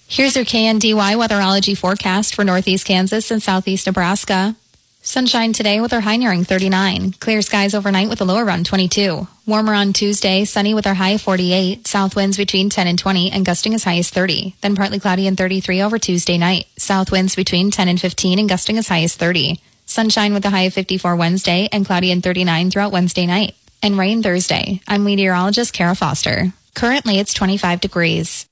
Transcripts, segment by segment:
Here's your KNDY weatherology forecast for northeast Kansas and southeast Nebraska. Sunshine today with our high nearing 39. Clear skies overnight with a low around 22. Warmer on Tuesday, sunny with our high of 48. South winds between 10 and 20 and gusting as high as 30. Then partly cloudy and 33 over Tuesday night. South winds between 10 and 15 and gusting as high as 30. Sunshine with a high of 54 Wednesday and cloudy and 39 throughout Wednesday night. And rain Thursday. I'm meteorologist Kara Foster. Currently it's 25 degrees.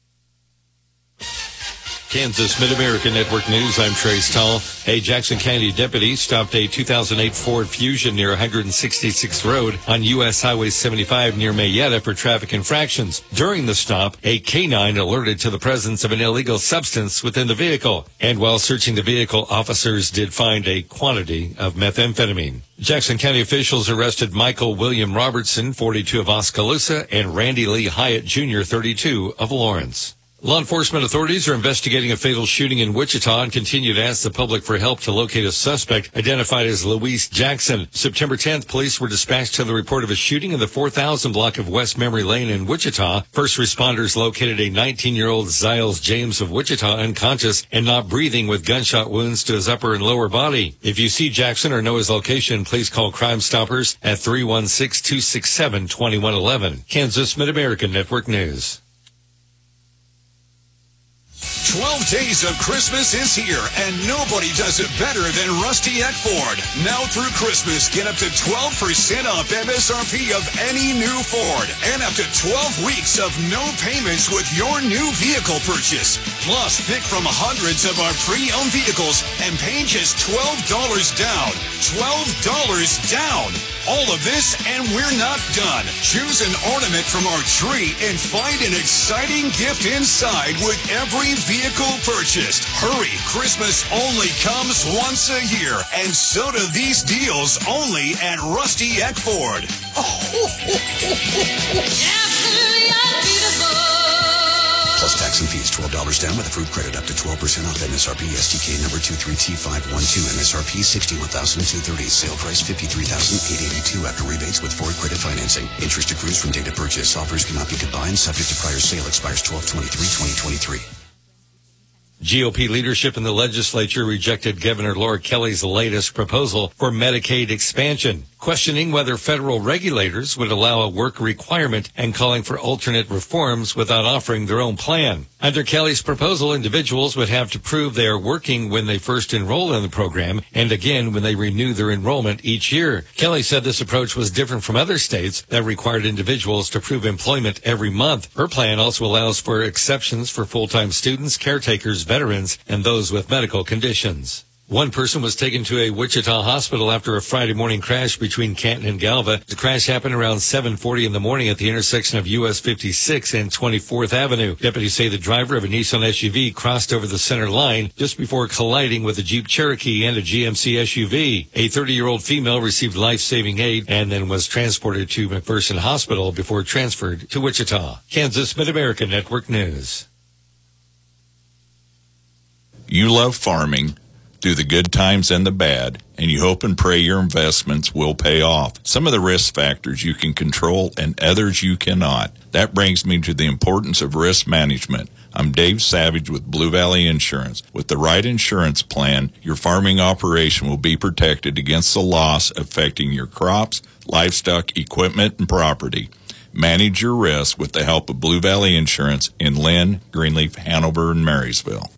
Kansas Mid-America Network News, I'm Trace Tall. A Jackson County deputy stopped a 2008 Ford Fusion near 166th Road on U.S. Highway 75 near Mayetta for traffic infractions. During the stop, a canine alerted to the presence of an illegal substance within the vehicle. And while searching the vehicle, officers did find a quantity of methamphetamine. Jackson County officials arrested Michael William Robertson, 42 of Oskaloosa, and Randy Lee Hyatt Jr., 32 of Lawrence. Law enforcement authorities are investigating a fatal shooting in Wichita and continue to ask the public for help to locate a suspect identified as Luis Jackson. September 10th, police were dispatched to the report of a shooting in the 4000 block of West Memory Lane in Wichita. First responders located a 19-year-old Ziles James of Wichita unconscious and not breathing with gunshot wounds to his upper and lower body. If you see Jackson or know his location, please call Crime Stoppers at 316-267-2111. Kansas Mid-American Network News. 12 days of Christmas is here, and nobody does it better than Rusty at Ford. Now through Christmas, get up to 12% off MSRP of any new Ford, and up to 12 weeks of no payments with your new vehicle purchase. Plus, pick from hundreds of our pre-owned vehicles and pay just $12 down. $12 down. All of this, and we're not done. Choose an ornament from our tree and find an exciting gift inside with every vehicle purchased. Hurry, Christmas only comes once a year, and so do these deals only at Rusty Eck Ford. Plus tax and fees, $12 down with approved credit up to 12% off MSRP. STK number 23T512. MSRP $61,230. Sale price $53,882 after rebates with Ford credit financing. Interest accrues from date of purchase. Offers cannot be combined. Subject to prior sale. Expires 12/23/2023. GOP leadership in the legislature rejected Governor Laura Kelly's latest proposal for Medicaid expansion, questioning whether federal regulators would allow a work requirement and calling for alternate reforms without offering their own plan. Under Kelly's proposal, individuals would have to prove they are working when they first enroll in the program and again when they renew their enrollment each year. Kelly said this approach was different from other states that required individuals to prove employment every month. Her plan also allows for exceptions for full-time students, caretakers, veterans, and those with medical conditions. One person was taken to a Wichita hospital after a Friday morning crash between Canton and Galva. The crash happened around 7:40 in the morning at the intersection of US 56 and 24th Avenue. Deputies say the driver of a Nissan SUV crossed over the center line just before colliding with a Jeep Cherokee and a GMC SUV. A 30-year-old female received life-saving aid and then was transported to McPherson Hospital before transferred to Wichita. Kansas Mid-America Network News. You love farming, through the good times and the bad, and you hope and pray your investments will pay off. Some of the risk factors you can control and others you cannot. That brings me to the importance of risk management. I'm Dave Savage with Blue Valley Insurance. With the right insurance plan, your farming operation will be protected against the loss affecting your crops, livestock, equipment, and property. Manage your risk with the help of Blue Valley Insurance in Lynn, Greenleaf, Hanover, and Marysville.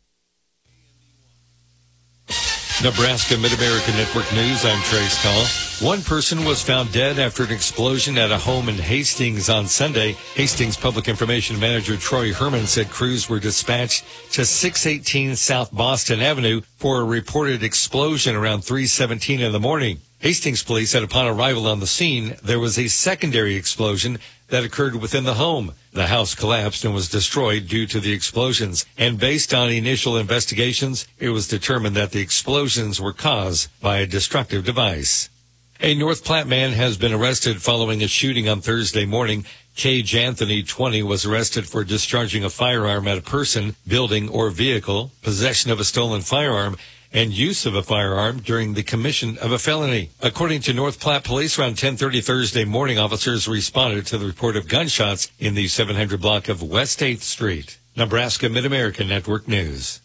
Nebraska Mid-America Network News, I'm Trace Tall. One person was found dead after an explosion at a home in Hastings on Sunday. Hastings Public Information Manager Troy Herman said crews were dispatched to 618 South Boston Avenue for a reported explosion around 3:17 in the morning. Hastings police said upon arrival on the scene, there was a secondary explosion that occurred within the home. The house collapsed and was destroyed due to the explosions. And based on initial investigations, it was determined that the explosions were caused by a destructive device. A North Platte man has been arrested following a shooting on Thursday morning. Cage Anthony, 20, was arrested for discharging a firearm at a person, building, or vehicle, possession of a stolen firearm, and use of a firearm during the commission of a felony. According to North Platte Police, around 10:30 Thursday morning, officers responded to the report of gunshots in the 700 block of West 8th Street. Nebraska Mid-American Network News.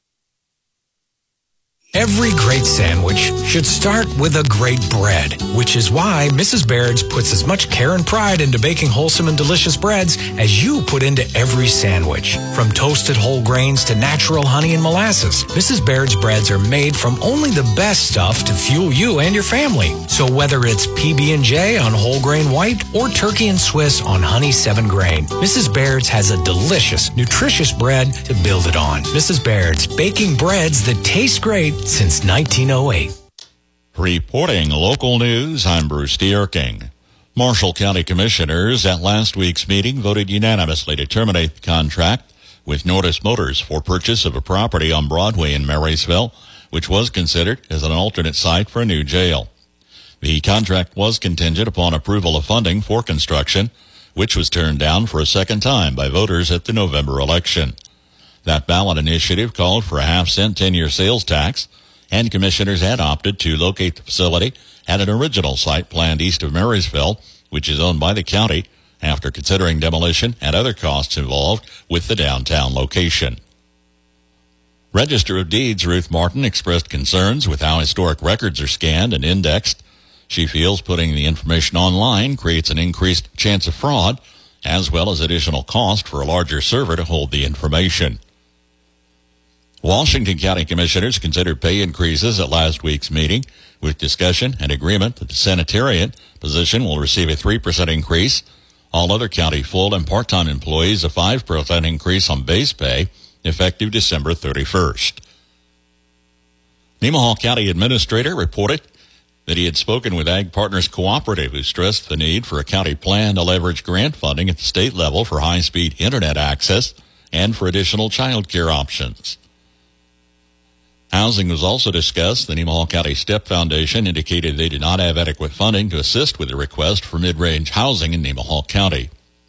Every great sandwich should start with a great bread, which is why Mrs. Baird's puts as much care and pride into baking wholesome and delicious breads as you put into every sandwich. From toasted whole grains to natural honey and molasses, Mrs. Baird's breads are made from only the best stuff to fuel you and your family. So whether it's PB&J on whole grain white or turkey and Swiss on honey 7 grain, Mrs. Baird's has a delicious, nutritious bread to build it on. Mrs. Baird's, baking breads that taste great since 1908. Reporting local news, I'm Bruce Dierking. Marshall County Commissioners at last week's meeting voted unanimously to terminate the contract with Nordis Motors for purchase of a property on Broadway in Marysville, which was considered as an alternate site for a new jail. The contract was contingent upon approval of funding for construction, which was turned down for a second time by voters at the November election. That ballot initiative called for a half-cent 10-year sales tax, and commissioners had opted to locate the facility at an original site planned east of Marysville, which is owned by the county, after considering demolition and other costs involved with the downtown location. Register of Deeds Ruth Martin expressed concerns with how historic records are scanned and indexed. She feels putting the information online creates an increased chance of fraud, as well as additional cost for a larger server to hold the information. Washington County Commissioners considered pay increases at last week's meeting, with discussion and agreement that the sanitarian position will receive a 3% increase. All other county full and part-time employees a 5% increase on base pay, effective December 31st. Nemaha County Administrator reported that he had spoken with Ag Partners Cooperative, who stressed the need for a county plan to leverage grant funding at the state level for high-speed internet access and for additional child care options. Housing was also discussed. The Nemaha County STEP Foundation indicated they did not have adequate funding to assist with the request for mid-range housing in Nemaha County.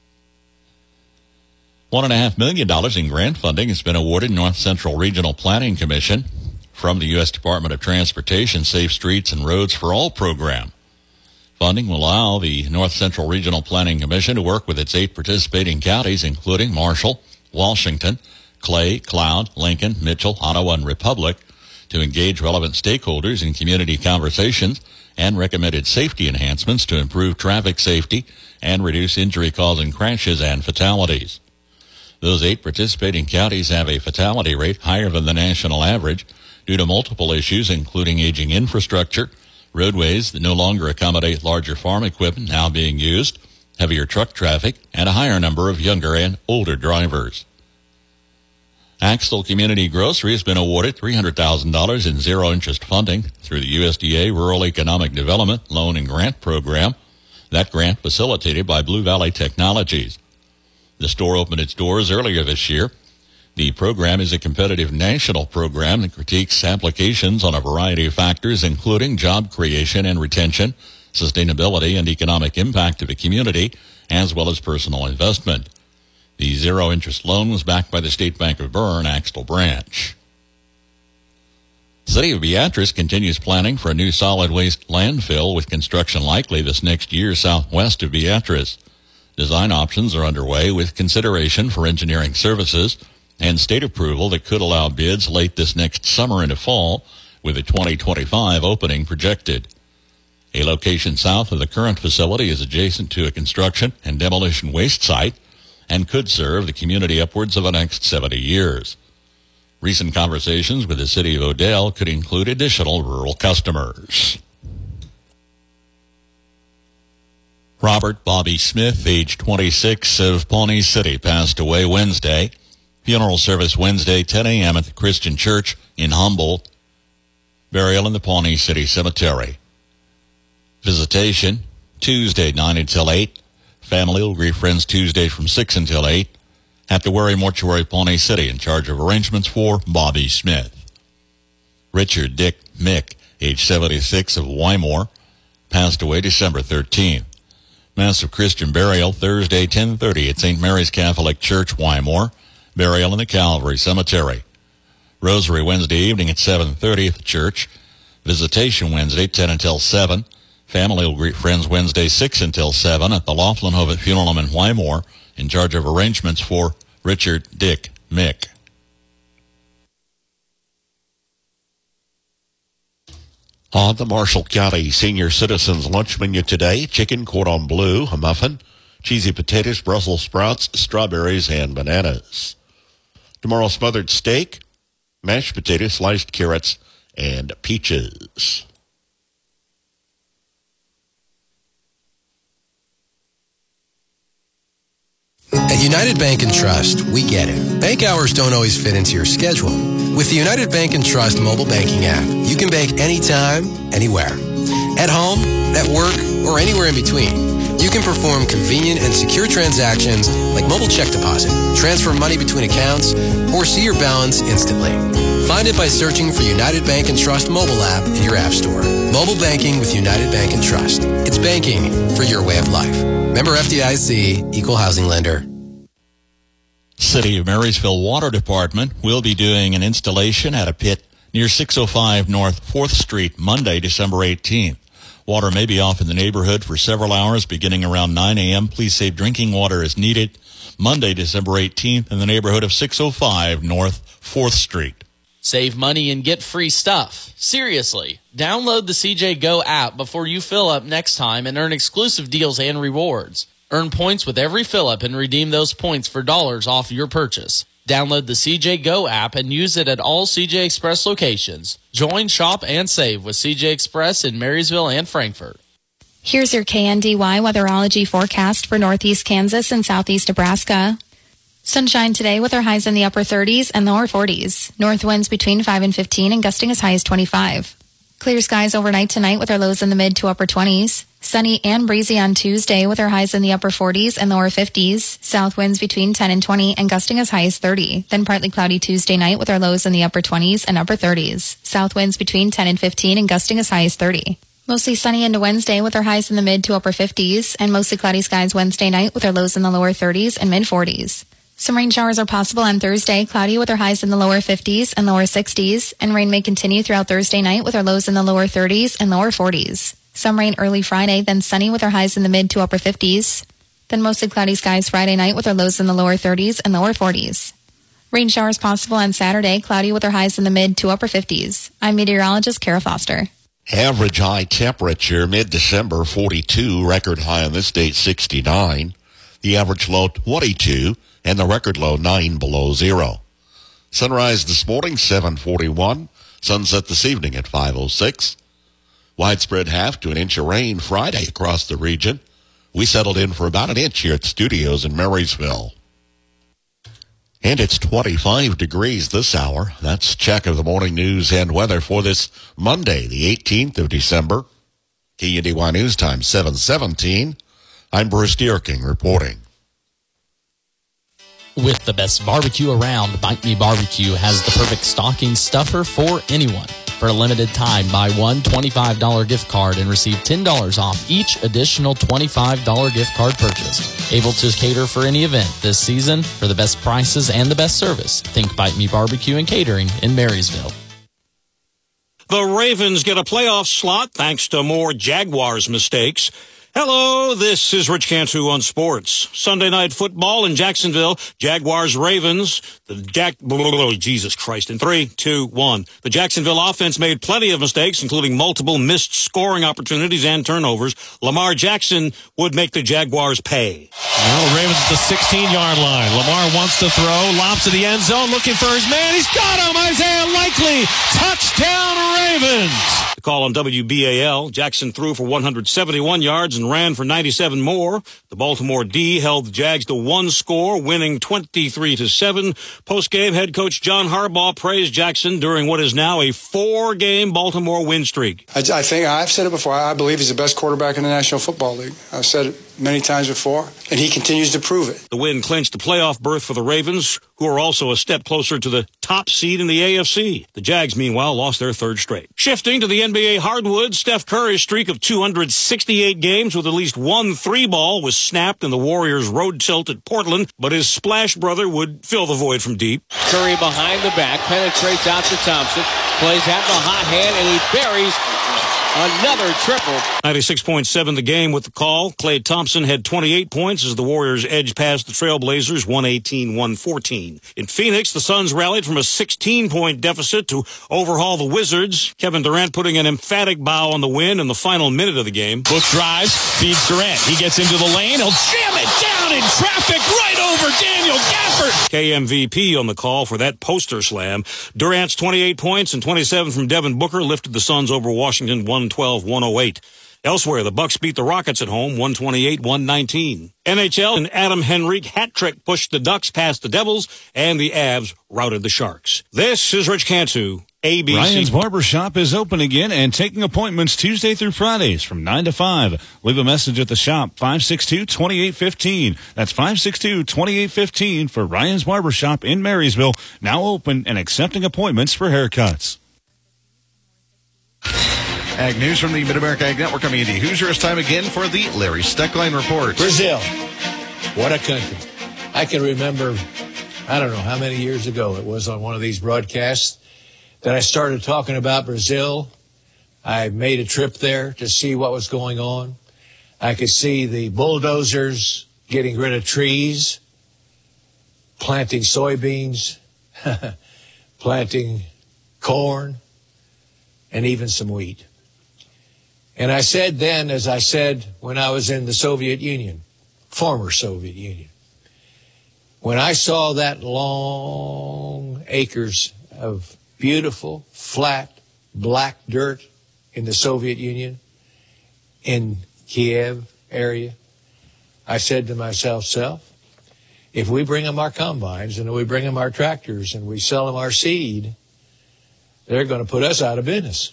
$1.5 million in grant funding has been awarded North Central Regional Planning Commission from the U.S. Department of Transportation Safe Streets and Roads for All program. Funding will allow the North Central Regional Planning Commission to work with its 8 participating counties, including Marshall, Washington, Clay, Cloud, Lincoln, Mitchell, Ottawa, and Republic, to engage relevant stakeholders in community conversations and recommended safety enhancements to improve traffic safety and reduce injury-causing crashes and fatalities. Those 8 participating counties have a fatality rate higher than the national average due to multiple issues, including aging infrastructure, roadways that no longer accommodate larger farm equipment now being used, heavier truck traffic, and a higher number of younger and older drivers. Axtell Community Grocery has been awarded $300,000 in zero-interest funding through the USDA Rural Economic Development Loan and Grant Program. That grant facilitated by Blue Valley Technologies. The store opened its doors earlier this year. The program is a competitive national program that critiques applications on a variety of factors, including job creation and retention, sustainability and economic impact of the community, as well as personal investment. The zero-interest loan was backed by the State Bank of Bern Axtell branch. The City of Beatrice continues planning for a new solid waste landfill, with construction likely this next year southwest of Beatrice. Design options are underway, with consideration for engineering services and state approval that could allow bids late this next summer into fall, with a 2025 opening projected. A location south of the current facility is adjacent to a construction and demolition waste site and could serve the community upwards of the next 70 years. Recent conversations with the city of Odell could include additional rural customers. Robert Bobby Smith, age 26, of Pawnee City, passed away Wednesday. Funeral service Wednesday, 10 a.m. at the Christian Church in Humboldt. Burial in the Pawnee City Cemetery. Visitation Tuesday, 9 until 8. Family will greet friends Tuesday from 6 until 8 at the Wary Mortuary, Pawnee City, in charge of arrangements for Bobby Smith. Richard Dick Mick, age 76, of Wymore, passed away December 13th. Mass of Christian burial Thursday, 10:30 at St. Mary's Catholic Church, Wymore. Burial in the Calvary Cemetery. Rosary Wednesday evening at 7:30 at the church. Visitation Wednesday, 10 until 7. Family will greet friends Wednesday, 6 until 7 at the Laughlin Hovitt Funeral Home in Wymore, in charge of arrangements for Richard Dick Mick. On the Marshall County Senior Citizens Lunch Menu today, chicken, cordon bleu, a muffin, cheesy potatoes, Brussels sprouts, strawberries, and bananas. Tomorrow, smothered steak, mashed potatoes, sliced carrots, and peaches. At United Bank and Trust, we get it. Bank hours don't always fit into your schedule. With the United Bank and Trust mobile banking app, you can bank anytime, anywhere. At home, at work, or anywhere in between. You can perform convenient and secure transactions like mobile check deposit, transfer money between accounts, or see your balance instantly. Find it by searching for United Bank and Trust mobile app in your app store. Mobile banking with United Bank and Trust. It's banking for your way of life. Member FDIC, Equal Housing Lender. City of Marysville Water Department will be doing an installation at a pit near 605 North 4th Street Monday, December 18th. Water may be off in the neighborhood for several hours beginning around 9 a.m. Please say drinking water is needed Monday, December 18th in the neighborhood of 605 North 4th Street. Save money and get free stuff. Seriously, download the CJ Go app before you fill up next time and earn exclusive deals and rewards. Earn points with every fill-up and redeem those points for dollars off your purchase. Download the CJ Go app and use it at all CJ Express locations. Join, shop, and save with CJ Express in Marysville and Frankfort. Here's your KNDY weatherology forecast for northeast Kansas and southeast Nebraska. Sunshine today with our highs in the upper 30s and lower 40s. North winds between 5 and 15 and gusting as high as 25. Clear skies overnight tonight with our lows in the mid to upper 20s. Sunny and breezy on Tuesday with our highs in the upper 40s and lower 50s. South winds between 10 and 20 and gusting as high as 30. Then partly cloudy Tuesday night with our lows in the upper 20s and upper 30s. South winds between 10 and 15 and gusting as high as 30. Mostly sunny into Wednesday with our highs in the mid to upper 50s and mostly cloudy skies Wednesday night with our lows in the lower 30s and mid 40s. Some rain showers are possible on Thursday, cloudy with our highs in the lower 50s and lower 60s, and rain may continue throughout Thursday night with our lows in the lower 30s and lower 40s. Some rain early Friday, then sunny with our highs in the mid to upper 50s. Then mostly cloudy skies Friday night with our lows in the lower 30s and lower 40s. Rain showers possible on Saturday, cloudy with our highs in the mid to upper 50s. I'm meteorologist Kara Foster. Average high temperature mid-December 42, record high on this date 69. The average low 22. And the record low 9 below zero. Sunrise this morning, 7:41. Sunset this evening at 5:06. Widespread half to an inch of rain Friday across the region. We settled in for about an inch here at the studios in Marysville. And it's 25 degrees this hour. That's check of the morning news and weather for this Monday, the 18th of December. KNDY News Time, 7:17. I'm Bruce Dierking reporting. With the best barbecue around, Bite Me Barbecue has the perfect stocking stuffer for anyone. For a limited time, buy one $25 gift card and receive $10 off each additional $25 gift card purchased. Able to cater for any event this season for the best prices and the best service. Think Bite Me Barbecue and Catering in Marysville. The Ravens get a playoff slot thanks to more Jaguars mistakes. Hello, this is Rich Cantu on sports. Sunday night football in Jacksonville. Jaguars, Ravens. Jesus Christ. In 3, 2, 1. The Jacksonville offense made plenty of mistakes, including multiple missed scoring opportunities and turnovers. Lamar Jackson would make the Jaguars pay. Well, the Ravens at the 16-yard line. Lamar wants to throw. Lobs to the end zone, looking for his man. He's got him. Isaiah Likely. Touchdown, Ravens. The call on WBAL. Jackson threw for 171 yards and ran for 97 more. The Baltimore D held the Jags to one score, winning 23-7. Post-game, head coach John Harbaugh praised Jackson during what is now a 4-game Baltimore win streak. I think I've said it before. I believe he's the best quarterback in the National Football League. I've said it many times before, and he continues to prove it. The win clinched the playoff berth for the Ravens, who are also a step closer to the top seed in the AFC. The Jags, meanwhile, lost their third straight. Shifting to the NBA hardwood, Steph Curry's streak of 268 games with at least one 3-ball was snapped in the Warriors' road tilt at Portland, but his splash brother would fill the void from deep. Curry behind the back, penetrates out to Thompson, plays out the hot hand, and he buries Another triple. 96.7 the game with the call. Klay Thompson had 28 points as the Warriors edged past the Trailblazers 118-114. In Phoenix, the Suns rallied from a 16-point deficit to overhaul the Wizards. Kevin Durant putting an emphatic bow on the win in the final minute of the game. Book drives, feeds Durant. He gets into the lane. He'll jam it down in traffic right over Daniel Gafford. KMVP on the call for that poster slam. Durant's 28 points and 27 from Devin Booker lifted the Suns over Washington 112-108. Elsewhere, the Bucks beat the Rockets at home 128-119. NHL and Adam Henrique hat trick pushed the Ducks past the Devils, and the Avs routed the Sharks. This is Rich Cantu, ABC. Ryan's Barbershop is open again and taking appointments Tuesday through Fridays from 9 to 5. Leave a message at the shop, 562-2815. That's 562-2815 for Ryan's Barbershop in Marysville, now open and accepting appointments for haircuts. Ag News from the Mid-America Ag Network. I'm Andy Hoosier. It's time again for the Larry Steckline Report. Brazil. What a country. I can remember, I don't know how many years ago it was on one of these broadcasts that I started talking about Brazil. I made a trip there to see what was going on. I could see the bulldozers getting rid of trees, planting soybeans, planting corn, and even some wheat. And I said then, as I said when I was in the Soviet Union, former Soviet Union, when I saw that long acres of beautiful, flat, black dirt in the Soviet Union, in Kiev area, I said to myself, if we bring them our combines and we bring them our tractors and we sell them our seed, they're going to put us out of business.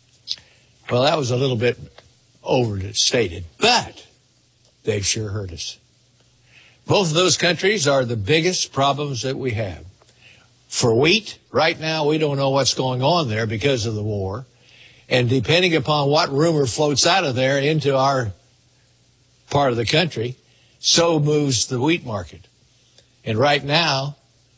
Well, that was a little bit overstated, but they've sure hurt us. Both of those countries are the biggest problems that we have. For wheat, right now, we don't know what's going on there because of the war. And depending upon what rumor floats out of there into our part of the country, so moves the wheat market. And right now,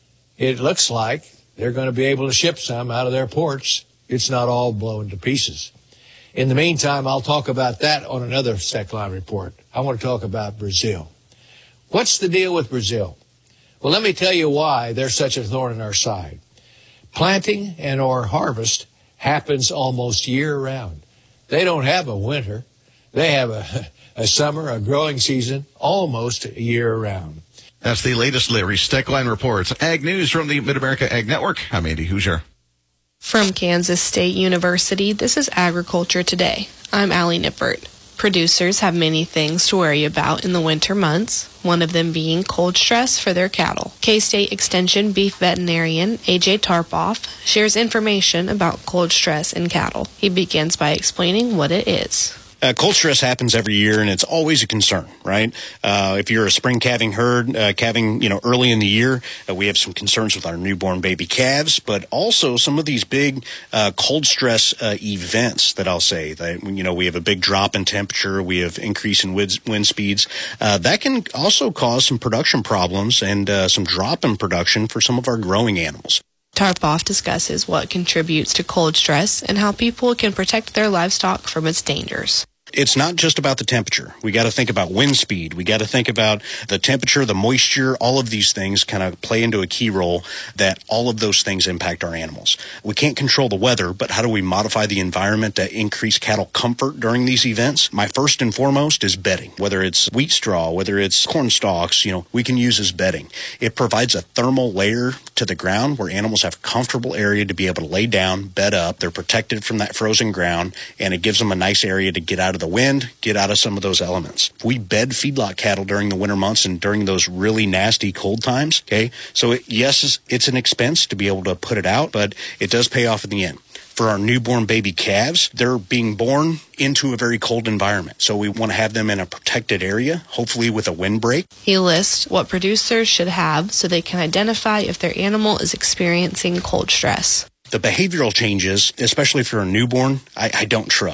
it looks like they're going to be able to ship some out of their ports. It's not all blown to pieces. In the meantime, I'll talk about that on another Steckline report. I want to talk about Brazil. What's the deal with Brazil? Well, let me tell you why they're such a thorn in our side. Planting and or harvest happens almost year-round. They don't have a winter. They have a summer, a growing season, almost year-round. That's the latest Larry Steckline Reports. Ag News from the Mid-America Ag Network. I'm Andy Hoosier. From Kansas State University, this is Agriculture Today. I'm Allie Nippert. Producers have many things to worry about in the winter months, one of them being cold stress for their cattle. K-State Extension beef veterinarian A.J. Tarpoff shares information about cold stress in cattle. He begins by explaining what it is. Cold stress happens every year, and it's always a concern, right? If you're a spring calving herd, calving, early in the year, we have some concerns with our newborn baby calves, but also some of these big cold stress events that I'll say that, we have a big drop in temperature, we have increase in wind speeds. That can also cause some production problems and some drop in production for some of our growing animals. Tarpoff discusses what contributes to cold stress and how people can protect their livestock from its dangers. It's not just about the temperature. We got to think about wind speed. We got to think about the temperature, the moisture, all of these things kind of play into a key role that all of those things impact our animals. We can't control the weather, but how do we modify the environment to increase cattle comfort during these events? My first and foremost is bedding. Whether it's wheat straw, whether it's corn stalks, we can use as bedding. It provides a thermal layer to the ground where animals have a comfortable area to be able to lay down, bed up. They're protected from that frozen ground, and it gives them a nice area to get out of the wind, get out of some of those elements. We bed feedlot cattle during the winter months and during those really nasty cold times, okay? So yes, it's an expense to be able to put it out, but it does pay off in the end. For our newborn baby calves, they're being born into a very cold environment. So we want to have them in a protected area, hopefully with a windbreak. He lists what producers should have so they can identify if their animal is experiencing cold stress. The behavioral changes, especially for a newborn, I don't trust.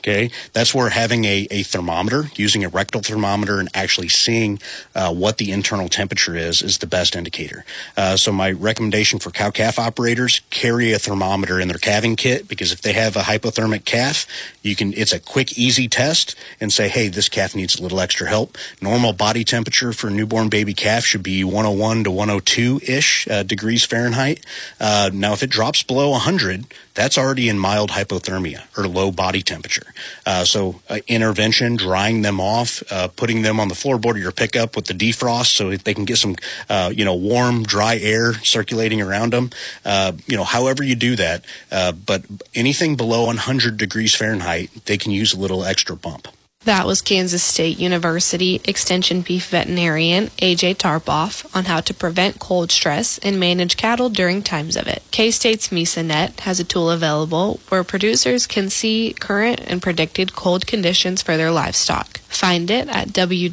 Okay, that's where having a thermometer, using a rectal thermometer and actually seeing what the internal temperature is the best indicator. So my recommendation for cow-calf operators, carry a thermometer in their calving kit, because if they have a hypothermic calf, it's a quick, easy test and say, hey, this calf needs a little extra help. Normal body temperature for a newborn baby calf should be 101 to 102-ish degrees Fahrenheit. Now, if it drops below 100, that's already in mild hypothermia or low body temperature. So intervention, drying them off, putting them on the floorboard of your pickup with the defrost so they can get some, warm, dry air circulating around them. However you do that. But anything below 100 degrees Fahrenheit, they can use a little extra bump. That was Kansas State University Extension Beef Veterinarian A.J. Tarpoff on how to prevent cold stress and manage cattle during times of it. K-State's MesaNet has a tool available where producers can see current and predicted cold conditions for their livestock. Find it at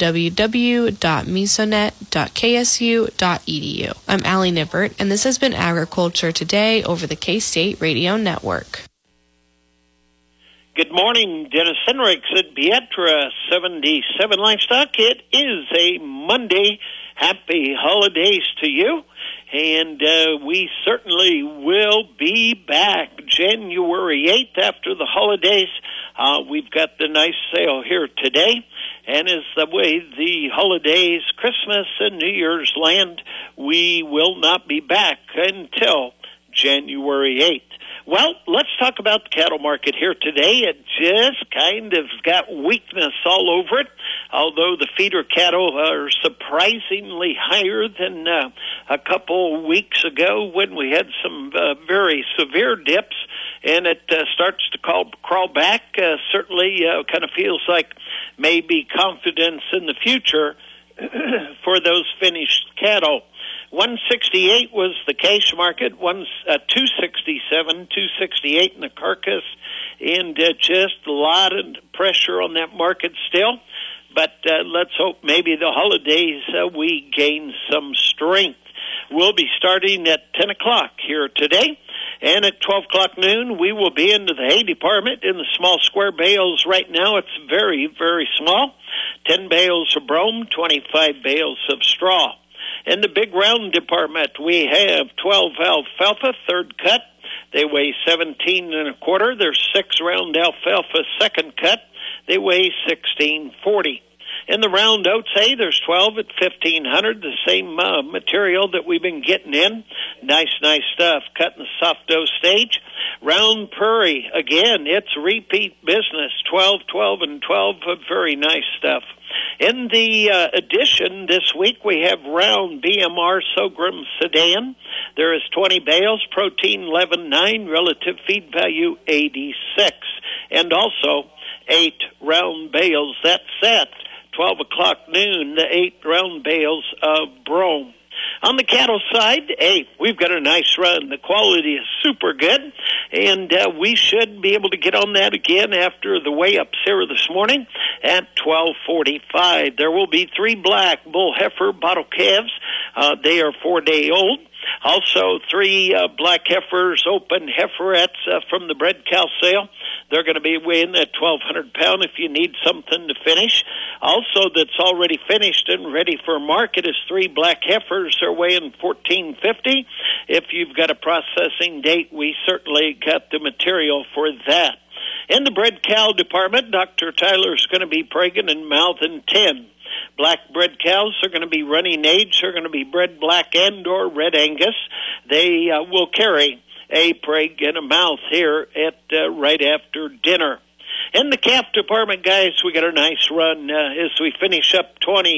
www.mesonet.ksu.edu. I'm Allie Nippert, and this has been Agriculture Today over the K-State Radio Network. Good morning, Dennis Henricks at Pietra 77 Livestock. It is a Monday. Happy holidays to you. And we certainly will be back January 8th after the holidays. We've got the nice sale here today. And as the way the holidays, Christmas and New Year's land, we will not be back until January 8th. Well, let's talk about the cattle market here today. It just kind of got weakness all over it, although the feeder cattle are surprisingly higher than a couple weeks ago when we had some very severe dips, and it starts to crawl back. Certainly kind of feels like maybe confidence in the future for those finished cattle. 168 was the cash market, 267, 268 in the carcass, and just a lot of pressure on that market still. But let's hope maybe the holidays we gain some strength. We'll be starting at 10 o'clock here today. And at 12 o'clock noon, we will be into the hay department in the small square bales. Right now, it's very, very small. 10 bales of brome, 25 bales of straw. In the big round department, we have 12 alfalfa, third cut. They weigh 17 and a quarter. There's 6 round alfalfa, second cut. They weigh 16.40. In the round oats hay, there's 12 at 1,500, the same material that we've been getting in. Nice stuff, cut in the soft dough stage. Round prairie, again, it's repeat business, 12, 12, and 12, very nice stuff. In the addition this week, we have round BMR Sorghum Sedan. There is 20 bales, protein 11.9, relative feed value 86. And also 8 round bales, that's at 12 o'clock noon, the 8 round bales of brome. On the cattle side, hey, we've got a nice run. The quality is super good, and we should be able to get on that again after the weigh-ups here this morning at 12:45. There will be 3 black bull heifer bottle calves. They are 4-day-old. Also, 3 black heifers, open heiferettes from the bred cow sale. They're going to be weighing that 1,200 pound if you need something to finish. Also, that's already finished and ready for market is 3 black heifers. They're weighing 1,450. If you've got a processing date, we certainly got the material for that. In the bred cow department, Dr. Tyler's going to be pregnant and mouthing 10. Black bred cows are going to be running age. They're going to be bred black and or red Angus. They will carry a preg and a mouth here at right after dinner. In the calf department, guys, we got a nice run as we finish up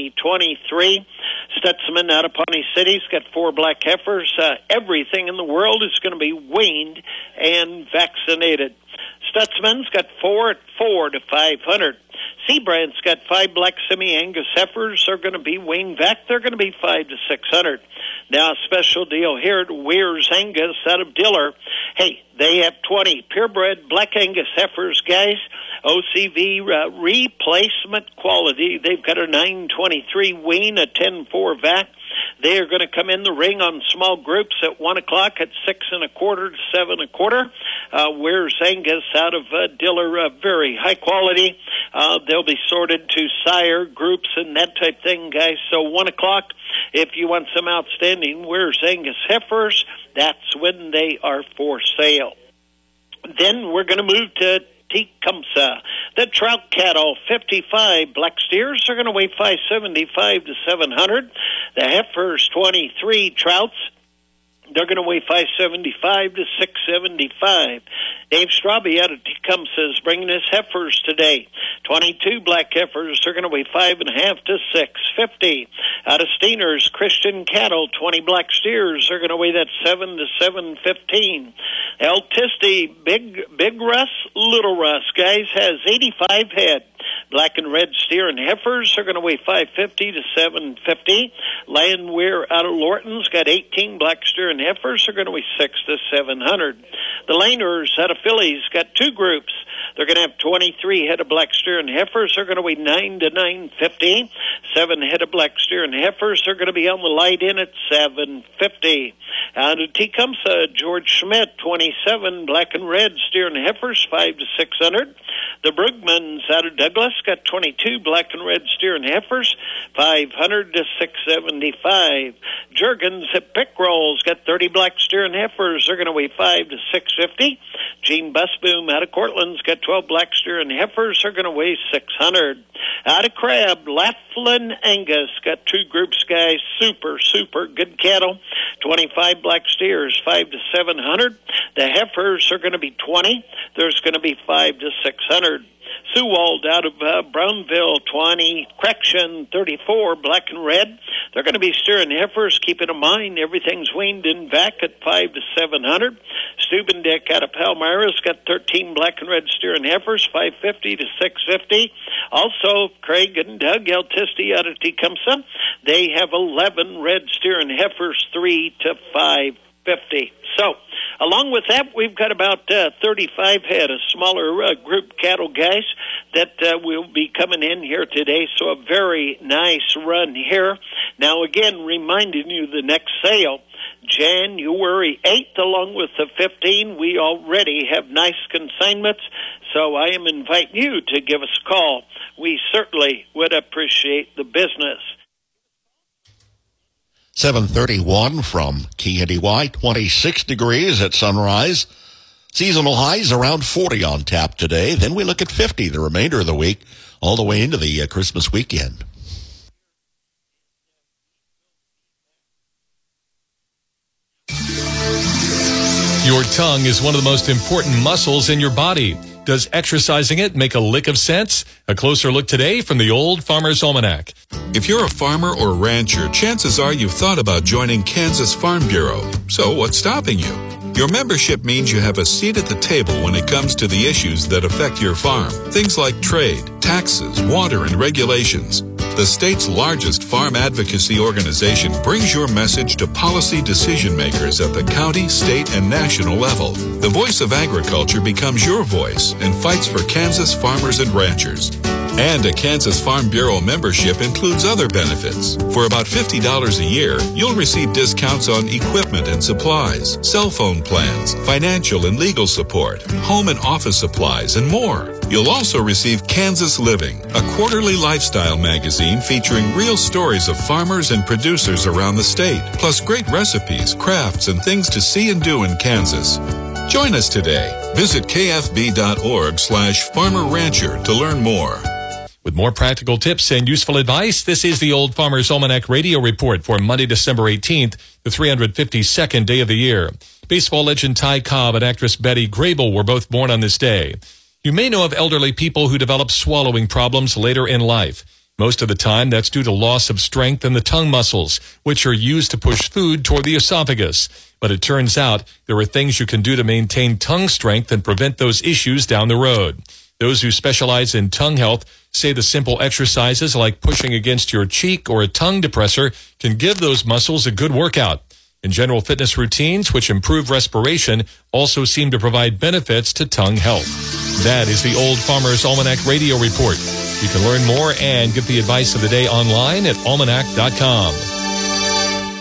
2023. Stutzman out of Pawnee City's got 4 black heifers. Everything in the world is going to be weaned and vaccinated. Stutzman's got 4 at 4 to 500. Seabrand's got 5 black semi-Angus heifers. They're going to be weaned back. They're going to be 5 to 600. Now, a special deal here at Weir's Angus out of Diller. Hey, they have 20 purebred black Angus heifers, guys. OCV replacement quality. They've got a 923 wean, a 10-4 vac. They are going to come in the ring on small groups at 1 o'clock at 6 1/4 to 7 1/4. Where's Angus out of Diller, very high quality. They'll be sorted to sire groups and that type thing, guys. So 1 o'clock, if you want some outstanding Where's Angus heifers, that's when they are for sale. Then we're going to move to Tecumseh. The trout cattle, 55 black steers, are going to weigh 575 to 700. The heifers, 23 trouts, they're going to weigh 575 to 675. Dave Straube out of Tecumseh is bringing his heifers today. 22 black heifers are going to weigh 5.5 to 650. Out of Steiner's, Christian cattle, 20 black steers are going to weigh that 7 to 715. El Tiste, Big Russ, Little Russ, guys, has 85 head. Black and red steer and heifers are going to weigh 550 to 750. Landwehr out of Lorton's got 18 black steer and heifers are going to weigh 6 to 700. The Laners out of Philly's got two groups. They're going to have 23 head of black steer and heifers are going to weigh 9 to 950. 7 head of black steer and heifers are going to be on the light in at 750. Out of Tecumseh, George Schmidt, 27 black and red steer and heifers, 5 to 600. The Brugmans out of Douglas got 22 black and red steer and heifers, 500 to 675. Juergens at Pickrolls got 30 black steer and heifers. They're going to weigh 5 to 650. Gene Busboom out of Cortland's got 12 black steer and heifers. They're going to weigh 600. Out of Crab, Laughlin Angus got two groups, guys. Super good cattle. 25 black steers, 5 to 700. The heifers are going to be 20. There's going to be 5 to 600. Sewald out of Brownville, 20, Correction, 34, black and red. They're going to be steering heifers. Keep in mind, everything's weaned in back at 5 to 700. Steubendick out of Palmyra's got 13 black and red steering heifers, 550 to 650. Also, Craig and Doug El Tiste out of Tecumseh, they have 11 red steering heifers, 3 to 550. So, along with that, we've got about 35 head of smaller group cattle, guys, that will be coming in here today. So a very nice run here. Now, again, reminding you the next sale, January 8th, along with the 15, we already have nice consignments. So I am inviting you to give us a call. We certainly would appreciate the business. 731 from KNDY, 26 degrees at sunrise. Seasonal highs around 40 on tap today. Then we look at 50 the remainder of the week, all the way into the Christmas weekend. Your tongue is one of the most important muscles in your body. Does exercising it make a lick of sense? A closer look today from the Old Farmer's Almanac. If you're a farmer or rancher, chances are you've thought about joining Kansas Farm Bureau. So what's stopping you? Your membership means you have a seat at the table when it comes to the issues that affect your farm. Things like trade, taxes, water, and regulations. The state's largest farm advocacy organization brings your message to policy decision makers at the county, state, and national level. The voice of agriculture becomes your voice and fights for Kansas farmers and ranchers. And a Kansas Farm Bureau membership includes other benefits. For about $50 a year, you'll receive discounts on equipment and supplies, cell phone plans, financial and legal support, home and office supplies, and more. You'll also receive Kansas Living, a quarterly lifestyle magazine featuring real stories of farmers and producers around the state, plus great recipes, crafts, and things to see and do in Kansas. Join us today. Visit kfb.org/farmer-rancher to learn more. With more practical tips and useful advice, this is the Old Farmer's Almanac Radio Report for Monday, December 18th, the 352nd day of the year. Baseball legend Ty Cobb and actress Betty Grable were both born on this day. You may know of elderly people who develop swallowing problems later in life. Most of the time, that's due to loss of strength in the tongue muscles, which are used to push food toward the esophagus. But it turns out there are things you can do to maintain tongue strength and prevent those issues down the road. Those who specialize in tongue health say the simple exercises like pushing against your cheek or a tongue depressor can give those muscles a good workout. And general fitness routines, which improve respiration, also seem to provide benefits to tongue health. That is the Old Farmer's Almanac Radio Report. You can learn more and get the advice of the day online at almanac.com.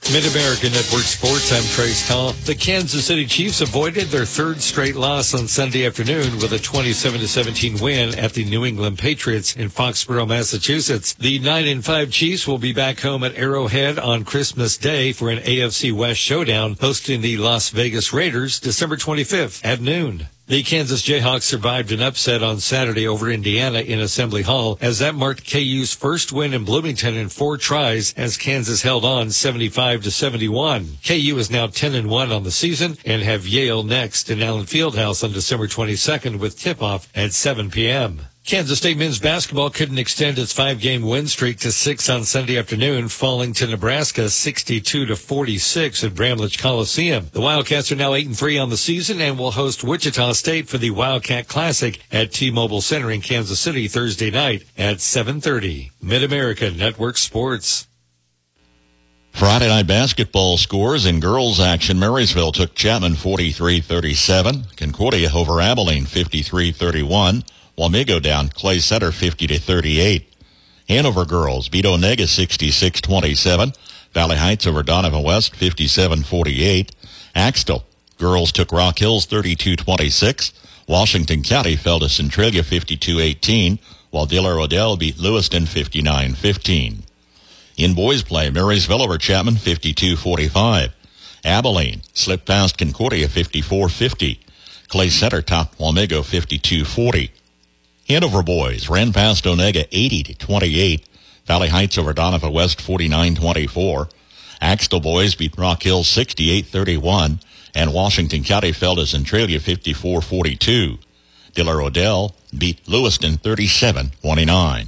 Mid-America Network Sports, I'm Trace Tall. The Kansas City Chiefs avoided their third straight loss on Sunday afternoon with a 27-17 win at the New England Patriots in Foxborough, Massachusetts. The 9-5 Chiefs will be back home at Arrowhead on Christmas Day for an AFC West showdown, hosting the Las Vegas Raiders December 25th at noon. The Kansas Jayhawks survived an upset on Saturday over Indiana in Assembly Hall, as that marked KU's first win in Bloomington in 4 tries as Kansas held on 75-71. KU is now 10-1 on the season and have Yale next in Allen Fieldhouse on December 22nd with tip-off at 7 p.m. Kansas State men's basketball couldn't extend its 5-game win streak to 6 on Sunday afternoon, falling to Nebraska 62-46 at Bramlage Coliseum. The Wildcats are now 8-3 on the season and will host Wichita State for the Wildcat Classic at T-Mobile Center in Kansas City Thursday night at 7:30. Mid-America Network Sports. Friday night basketball scores in girls action. Marysville took Chapman 43-37. Concordia over Abilene 53-31. Wamego down Clay Center 50-38. Hanover girls beat Onega 66-27. Valley Heights over Donovan West 57-48. Axtell girls took Rock Hills 32-26. Washington County fell to Centralia 52-18, while De La Rodelle beat Lewiston 59-15. In boys play, Marysville over Chapman 52-45. Abilene slipped past Concordia 54-50. Clay Center topped Wamego 52-40. Hanover boys ran past Onega 80-28. Valley Heights over Donovan West 49-24. Axtell boys beat Rock Hill 68-31. And Washington County fell to Centralia 54-42. De La Rodelle beat Lewiston 37-29.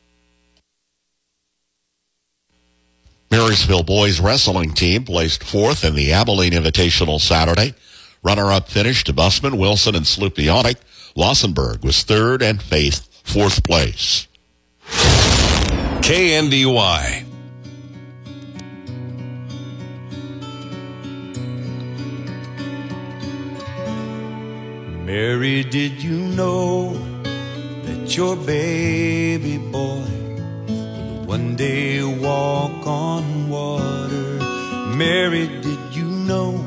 Marysville boys wrestling team placed 4th in the Abilene Invitational Saturday. Runner-up finish to Bussman, Wilson, and Slupionic. Wassenberg was 3rd and Faith 4th place. KNDY. Mary, did you know that your baby boy will one day walk on water? Mary, did you know